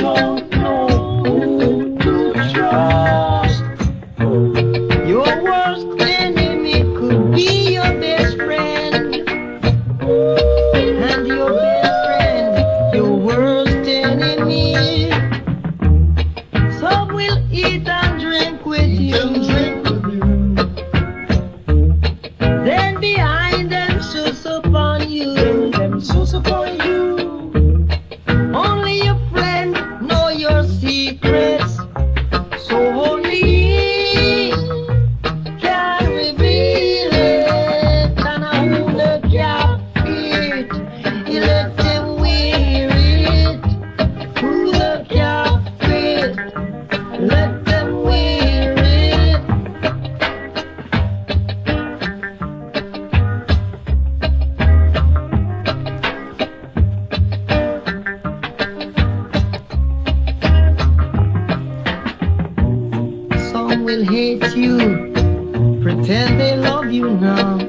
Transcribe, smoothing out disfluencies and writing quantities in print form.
don't know who to trust. Your worst enemy could be your best friend, and your best friend, your worst enemy. Some will eat and drink with you, then behind them sus upon you. Only your friend know your secrets, so only he can reveal it. And who the captive, he let them wear it. Who the captive, let them wear it. Some will hate you, pretend they love you now.